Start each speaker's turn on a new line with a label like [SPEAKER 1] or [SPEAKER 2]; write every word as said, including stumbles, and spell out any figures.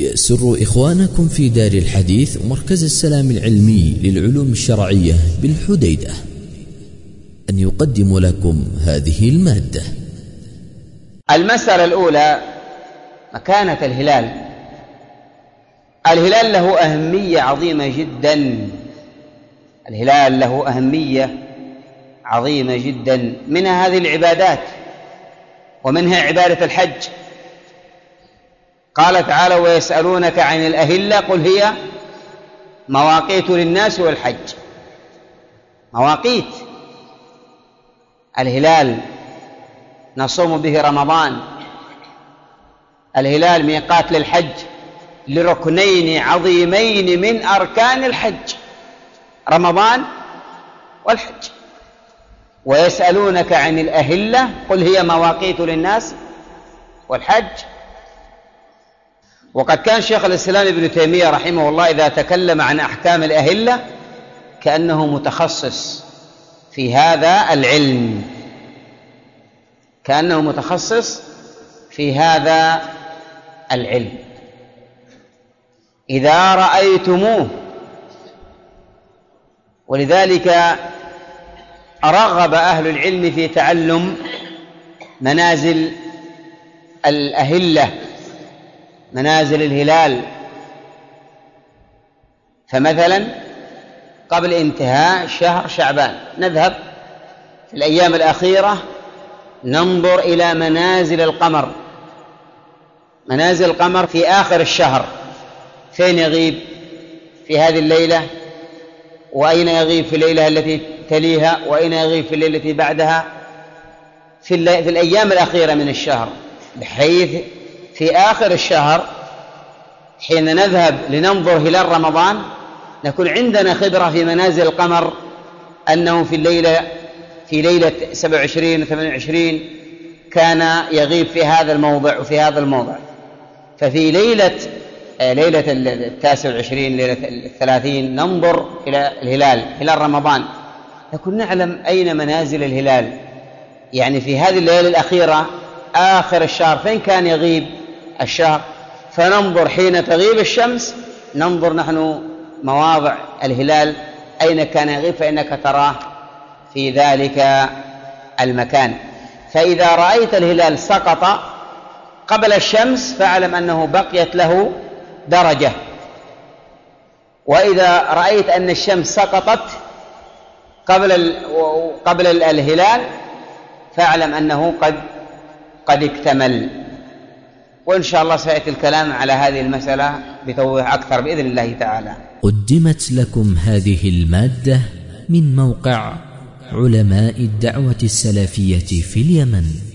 [SPEAKER 1] يسر إخوانكم في دار الحديث ومركز السلام العلمي للعلوم الشرعية بالحديدة أن يقدم لكم هذه المادة.
[SPEAKER 2] المسألة الأولى مكانة الهلال. الهلال له أهمية عظيمة جدا، الهلال له أهمية عظيمة جدا، منها هذه العبادات ومنها عبادة الحج. قال تعالى: ويسألونك عن الأهلة قل هي مواقيت للناس والحج. مواقيت الهلال نصوم به رمضان، الهلال ميقات للحج لركنين عظيمين من أركان الحج، رمضان والحج. ويسألونك عن الأهلة قل هي مواقيت للناس والحج. وقد كان شيخ الإسلام ابن تيمية رحمه الله إذا تكلم عن أحكام الأهلة كأنه متخصص في هذا العلم، كأنه متخصص في هذا العلم. إذا رأيتموه، ولذلك رغب أهل العلم في تعلم منازل الأهلة، منازل الهلال. فمثلا قبل انتهاء شهر شعبان نذهب في الأيام الأخيرة ننظر إلى منازل القمر، منازل القمر في آخر الشهر، فين يغيب في هذه الليلة، وأين يغيب في الليلة التي تليها، وأين يغيب في الليلة التي بعدها، في, في الأيام الأخيرة من الشهر، بحيث في آخر الشهر حين نذهب لننظر هلال رمضان نكون عندنا خبرة في منازل القمر، أنه في الليلة في ليلة سبعة وعشرين وثمانية وعشرين كان يغيب في هذا الموضع وفي هذا الموضع. ففي ليلة ليلة التاسع والعشرين، ليلة الثلاثين، ننظر إلى الهلال، هلال رمضان، نكون نعلم أين منازل الهلال. يعني في هذه الليلة الأخيرة آخر الشهر فين كان يغيب الشهر، فننظر حين تغيب الشمس، ننظر نحن مواضع الهلال أين كان يغيب، فإنك تراه في ذلك المكان. فإذا رأيت الهلال سقط قبل الشمس فاعلم أنه بقيت له درجة، وإذا رأيت أن الشمس سقطت قبل قبل الهلال فاعلم أنه قد قد اكتمل. وإن شاء الله سيأتي الكلام على هذه المسألة بتوضيح أكثر بإذن الله تعالى.
[SPEAKER 1] قدمت لكم هذه المادة من موقع علماء الدعوة السلفية في اليمن.